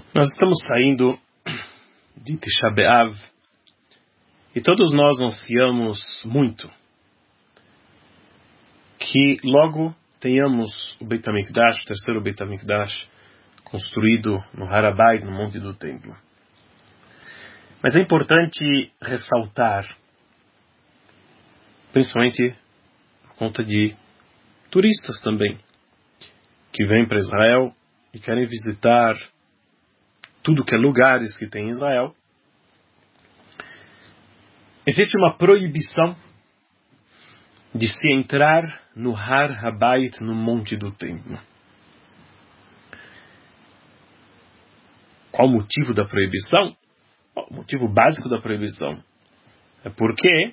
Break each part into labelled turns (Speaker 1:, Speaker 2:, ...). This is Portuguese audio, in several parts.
Speaker 1: Nós estamos saindo de Tisha B'Av e todos nós ansiamos muito que logo tenhamos o Beit HaMikdash, o terceiro Beit HaMikdash, construído no Har HaBayit, no Monte do Templo. Mas é importante ressaltar, principalmente por conta de turistas também, que vêm para Israel e querem visitar tudo que é lugares que tem em Israel. Existe uma proibição de se entrar no Har HaBayit, no Monte do Templo. Qual o motivo da proibição? O motivo básico da proibição é porque,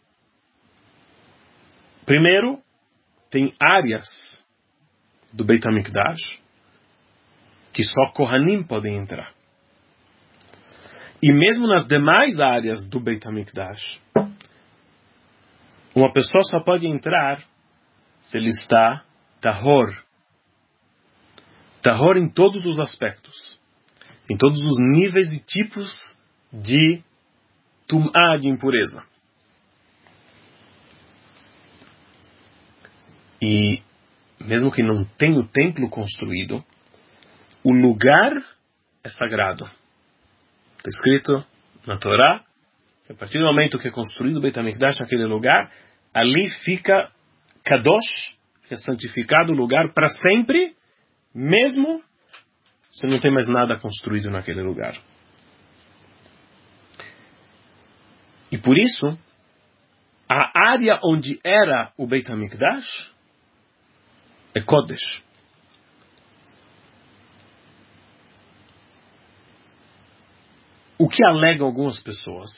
Speaker 1: primeiro, tem áreas do Beit HaMikdash que só Kohanim podem entrar. E mesmo nas demais áreas do Beit HaMikdash, uma pessoa só pode entrar se ele está tahor. Tahor em todos os aspectos, em todos os níveis e tipos de tum'á, de impureza. E mesmo que não tenha o templo construído, o lugar é sagrado. Está escrito na Torá que a partir do momento que é construído o Beit HaMikdash naquele lugar, ali fica Kadosh, que é santificado o lugar para sempre, mesmo se não tem mais nada construído naquele lugar. E por isso, a área onde era o Beit HaMikdash é Kodesh. O que alegam algumas pessoas?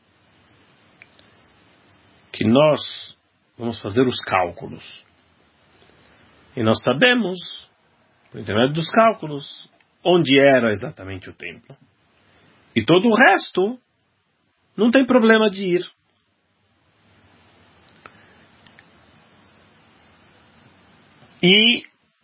Speaker 1: Que nós vamos fazer os cálculos. E nós sabemos, por intermédio dos cálculos, onde era exatamente o templo. E todo o resto não tem problema de ir. E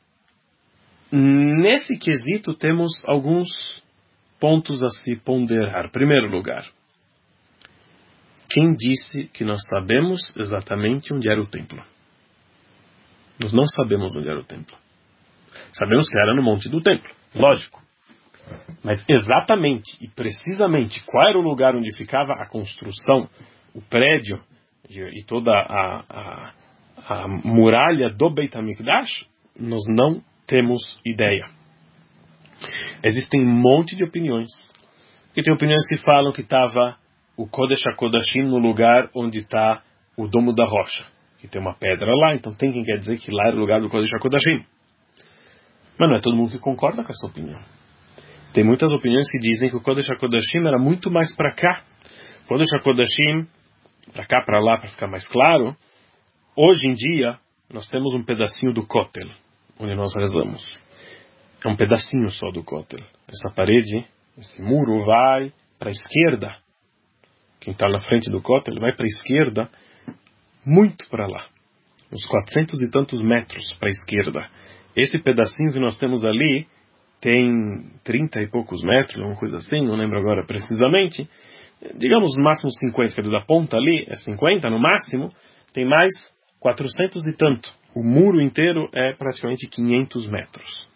Speaker 1: nesse quesito temos alguns pontos a se ponderar. Primeiro lugar, quem disse que nós sabemos exatamente onde era o templo? Nós não sabemos onde era o templo. Sabemos que era no Monte do Templo, lógico. Mas exatamente e precisamente qual era o lugar onde ficava a construção, o prédio e toda a muralha do Beit HaMikdash, nós não temos ideia. Existem um monte de opiniões. E tem opiniões que falam que estava o Kodesh HaKodashim no lugar onde está o Domo da Rocha. Que tem uma pedra lá, então tem quem quer dizer que lá era o lugar do Kodesh HaKodashim. Mas não é todo mundo que concorda com essa opinião. Tem muitas opiniões que dizem que o Kodesh HaKodashim era muito mais para cá. O Kodesh HaKodashim, para cá, para lá, para ficar mais claro, hoje em dia nós temos um pedacinho do Kotel, onde nós rezamos. É um pedacinho só do Kotel. Essa parede, esse muro vai para a esquerda. Quem está na frente do Kotel vai para a esquerda, muito para lá. Uns 400 e tantos metros para a esquerda. Esse pedacinho que nós temos ali tem 30 e poucos metros, alguma coisa assim, não lembro agora precisamente. Digamos no máximo 50, quer dizer, da ponta ali é 50 no máximo, tem mais 400 e tanto. O muro inteiro é praticamente 500 metros.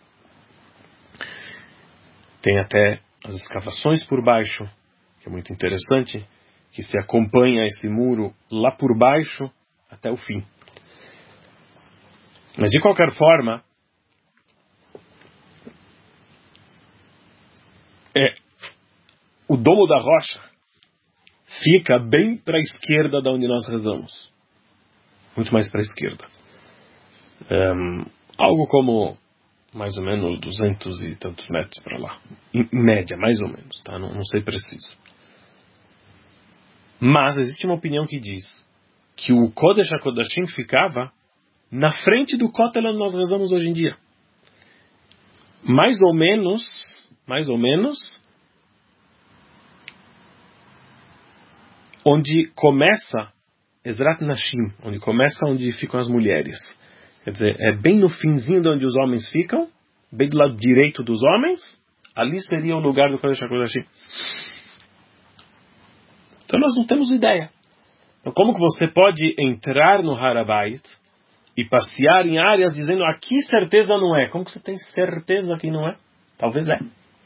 Speaker 1: Tem até as escavações por baixo, que é muito interessante, que se acompanha esse muro lá por baixo até o fim. Mas de qualquer forma, o Domo da Rocha fica bem para a esquerda da onde nós rezamos. Muito mais para a esquerda. Algo como mais ou menos 200 e tantos metros para lá. Em média, mais ou menos, tá? Não sei preciso. Mas existe uma opinião que diz que o Kodesh HaKodashim ficava na frente do Kotel onde nós rezamos hoje em dia. Mais ou menos, onde começa Ezrat Nashim, onde ficam as mulheres. Quer dizer, é bem no finzinho de onde os homens ficam, bem do lado direito dos homens, ali seria o lugar do Kodesh HaKodashim. Então nós não temos ideia. Então como que você pode entrar no Har HaBayit e passear em áreas dizendo aqui certeza não é? Como que você tem certeza que não é? Talvez é.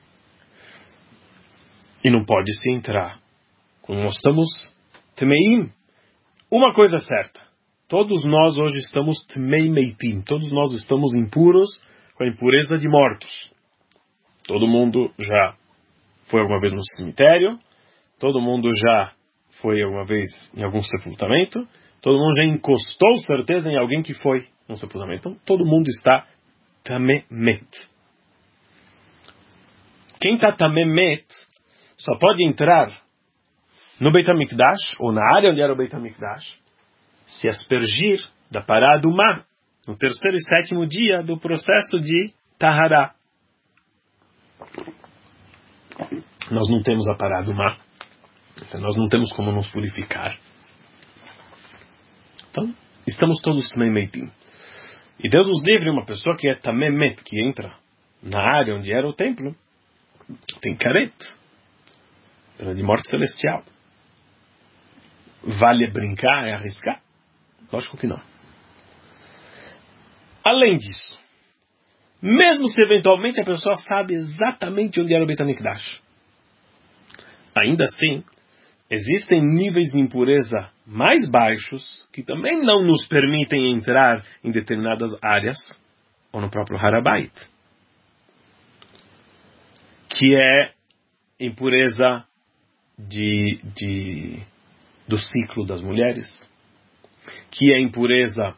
Speaker 1: E não pode se entrar. Quando nós estamos Tmeim, uma coisa é certa. Todos nós hoje estamos Tmei Meitim. Todos nós estamos impuros com a impureza de mortos. Todo mundo já foi alguma vez no cemitério. Todo mundo já foi alguma vez em algum sepultamento. Todo mundo já encostou certeza em alguém que foi num sepultamento. Então todo mundo está Tamemet. Quem está Tamemet só pode entrar no Beit HaMikdash, ou na área onde era o Beit HaMikdash, se aspergir da Paradumá, no terceiro e sétimo dia do processo de Tahará. Nós não temos a Paradumá, então nós não temos como nos purificar. Então, estamos todos Tmei Meitim. E Deus nos livre, uma pessoa que é Tamemet, que entra na área onde era o templo, tem caret, pena de morte celestial. Vale brincar, é arriscar? Lógico que não. Além disso, mesmo se eventualmente a pessoa sabe exatamente onde era o Beit HaMikdash, ainda assim, existem níveis de impureza mais baixos que também não nos permitem entrar em determinadas áreas, ou no próprio Har HaBayit, que é impureza do ciclo das mulheres, que é impureza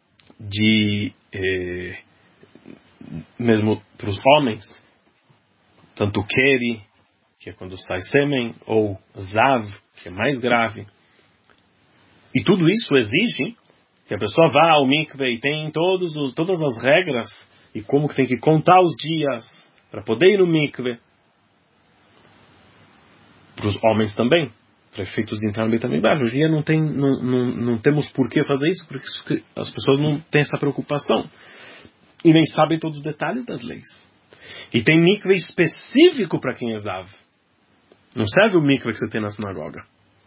Speaker 1: mesmo para os homens, tanto Keri, que é quando sai sêmen, ou Zav, que é mais grave. E tudo isso exige que a pessoa vá ao mikveh e tem todas as regras, e como que tem que contar os dias para poder ir no mikveh. Para os homens também, para efeitos de entrar no Beit HaMikdash. Hoje em dia não temos por que fazer isso, porque as pessoas não têm essa preocupação. E nem sabem todos os detalhes das leis. E tem mikveh específico para quem é Zav. Não serve o mikveh que você tem na sinagoga.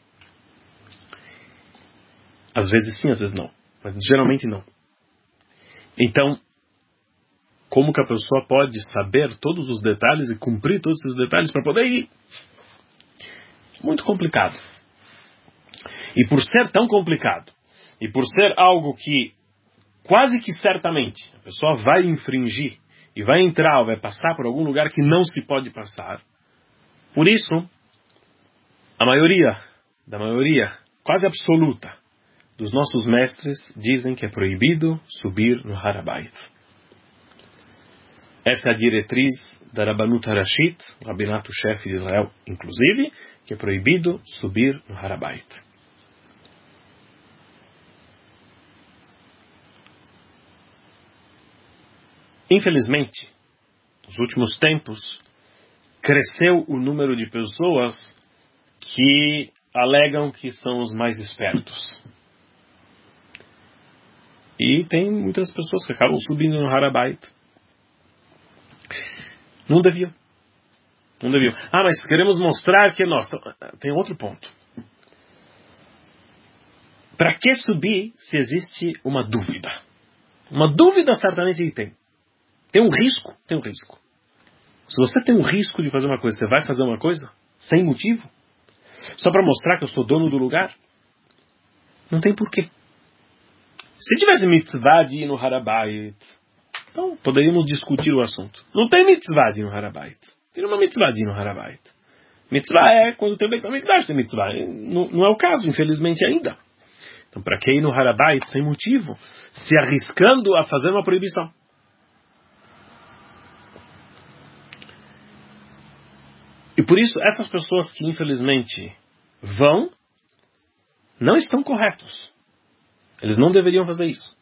Speaker 1: Às vezes sim, às vezes não. Mas geralmente não. Então, como que a pessoa pode saber todos os detalhes e cumprir todos esses detalhes para poder ir? Muito complicado. E por ser tão complicado, e por ser algo que quase que certamente a pessoa vai infringir, e vai entrar ou vai passar por algum lugar que não se pode passar, por isso, a maioria, quase absoluta, dos nossos mestres dizem que é proibido subir no Har HaBayit. Essa é a diretriz da Rabbanut Harashit, o rabinato-chefe de Israel, inclusive, que é proibido subir no Har HaBayit. Infelizmente, nos últimos tempos, cresceu o número de pessoas que alegam que são os mais espertos. E tem muitas pessoas que acabam subindo no Har HaBayit. Não deviam. Ah, mas queremos mostrar que nós... Tem outro ponto. Para que subir se existe uma dúvida? Uma dúvida certamente tem. Tem um risco? Tem um risco. Se você tem um risco de fazer uma coisa, você vai fazer uma coisa? Sem motivo? Só para mostrar que eu sou dono do lugar? Não tem porquê. Se tivesse mitzvah de ir no Har HaBayit, então poderíamos discutir o assunto. Não tem mitzvah de ir no Har HaBayit. Tem uma mitzvah de ir no Har HaBayit. Mitzvah é quando tem Beit HaMikdash, tem mitzvah. Não é o caso, infelizmente, ainda. Então, para que ir no Har HaBayit sem motivo? Se arriscando a fazer uma proibição. E por isso, essas pessoas que, infelizmente, vão, não estão corretos. Eles não deveriam fazer isso.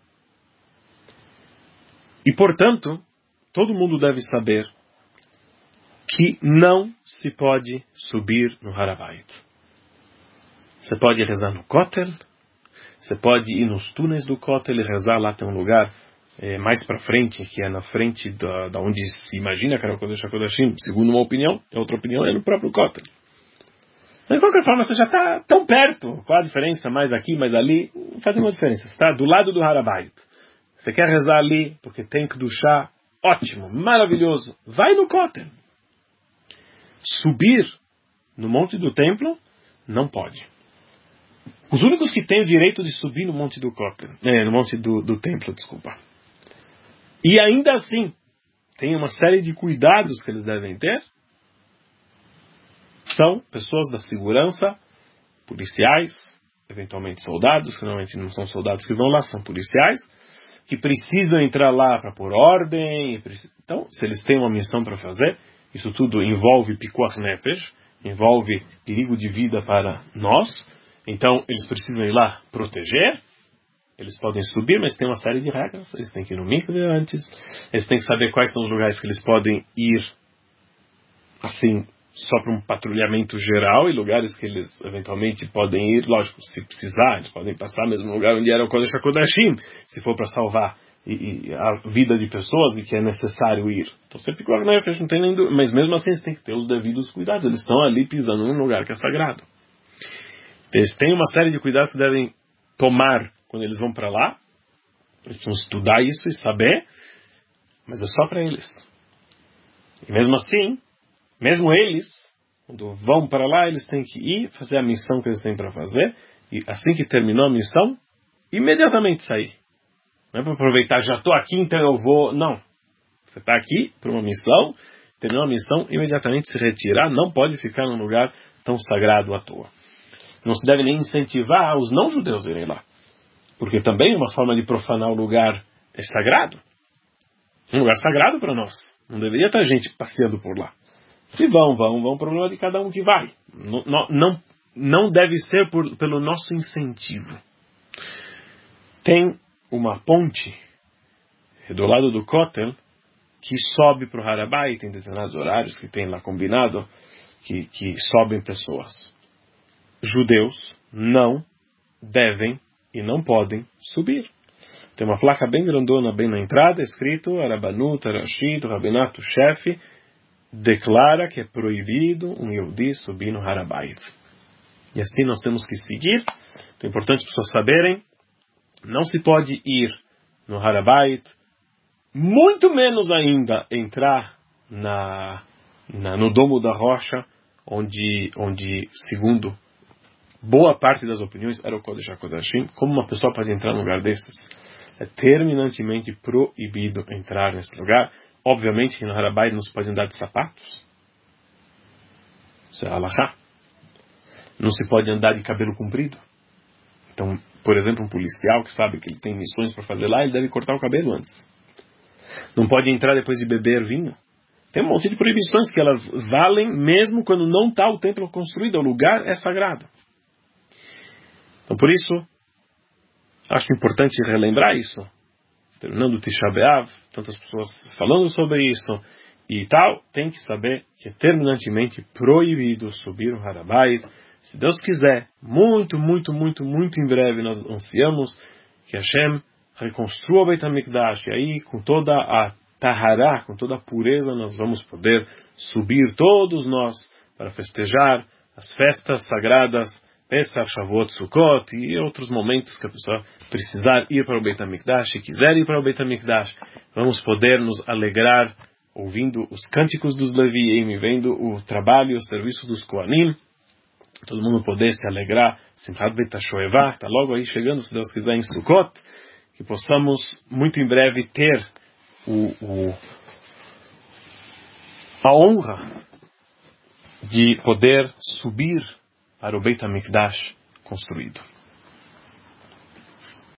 Speaker 1: E, portanto, todo mundo deve saber que não se pode subir no Har HaBayit. Você pode rezar no Kotel, você pode ir nos túneis do Kotel e rezar, lá tem um lugar mais para frente, que é na frente da onde se imagina que era o Kodesh HaKodashim, segundo uma opinião, e outra opinião é no próprio Kotel. Mas de qualquer forma, você já está tão perto. Qual a diferença? Mais aqui, mais ali? Não faz nenhuma diferença. Você está do lado do Har HaBayit. Você quer rezar ali, porque tem Kedushá, ótimo, maravilhoso. Vai no Kotel. Subir no monte do templo, não pode. Os únicos que têm o direito de subir no monte do Kotel, no monte do templo, desculpa. E ainda assim, tem uma série de cuidados que eles devem ter. São pessoas da segurança, policiais, eventualmente soldados, que normalmente não são soldados que vão lá, são policiais, que precisam entrar lá para pôr ordem. Então, se eles têm uma missão para fazer, isso tudo envolve pikuach nefesh, envolve perigo de vida para nós. Então, eles precisam ir lá proteger. Eles podem subir, mas tem uma série de regras. Eles têm que ir no mikve antes. Eles têm que saber quais são os lugares que eles podem ir, assim, só para um patrulhamento geral, e lugares que eles eventualmente podem ir, lógico, se precisar, eles podem passar mesmo no lugar onde era o Kodesh HaKodashim, se for para salvar a vida de pessoas e que é necessário ir. Então você ficou, não tem nem dúvida, mas mesmo assim eles têm que ter os devidos cuidados. Eles estão ali pisando num lugar que é sagrado. Eles têm uma série de cuidados que devem tomar quando eles vão para lá. Eles precisam estudar isso e saber, mas é só para eles. E mesmo assim, mesmo eles, quando vão para lá, eles têm que ir fazer a missão que eles têm para fazer, e assim que terminou a missão, imediatamente sair. Não é para aproveitar, já estou aqui, então eu vou. Não. Você está aqui para uma missão, terminou a missão, imediatamente se retirar, não pode ficar num lugar tão sagrado à toa. Não se deve nem incentivar os não-judeus a irem lá, porque também uma forma de profanar o lugar é sagrado. Um lugar sagrado para nós. Não deveria estar gente passeando por lá. Se vão, problema de cada um que vai. Não deve ser pelo nosso incentivo. Tem uma ponte do lado do Kotel que sobe para o Har HaBayit, tem determinados horários que tem lá combinado, que sobem pessoas. Judeus não devem e não podem subir. Tem uma placa bem grandona, bem na entrada, escrito Arabanut, Arashid, Rabinato, chefe, declara que é proibido um Yehudi subir no Har HaBayit. E assim nós temos que seguir. É importante as pessoas saberem, não se pode ir no Har HaBayit, muito menos ainda entrar no Domo da Rocha, onde segundo boa parte das opiniões era o Kodesh HaKodashim. Como uma pessoa pode entrar num lugar desses? É terminantemente proibido entrar nesse lugar. Obviamente que no Har HaBayit não se pode andar de sapatos. Isso é halachá. Não se pode andar de cabelo comprido. Então, por exemplo, um policial que sabe que ele tem missões para fazer lá, ele deve cortar o cabelo antes. Não pode entrar depois de beber vinho. Tem um monte de proibições que elas valem mesmo quando não está o templo construído. O lugar é sagrado. Então, por isso, acho importante relembrar isso. Terminando o Tisha B'Av, tantas pessoas falando sobre isso e tal, tem que saber que é terminantemente proibido subir o Har HaBayit. Se Deus quiser, muito em breve, nós ansiamos que Hashem reconstrua o Beit HaMikdash, e aí, com toda a Tahará, com toda a pureza, nós vamos poder subir todos nós para festejar as festas sagradas, Pesach, Shavuot, Sukkot e outros momentos que a pessoa precisar ir para o Beit HaMikdash e quiser ir para o Beit HaMikdash, vamos poder nos alegrar ouvindo os cânticos dos Leviim, vendo o trabalho e o serviço dos Kohanim, todo mundo poder se alegrar, Simchat Beit HaShoevah, está logo aí chegando, se Deus quiser, em Sukkot, que possamos muito em breve ter a honra de poder subir para o Beit HaMikdash construído.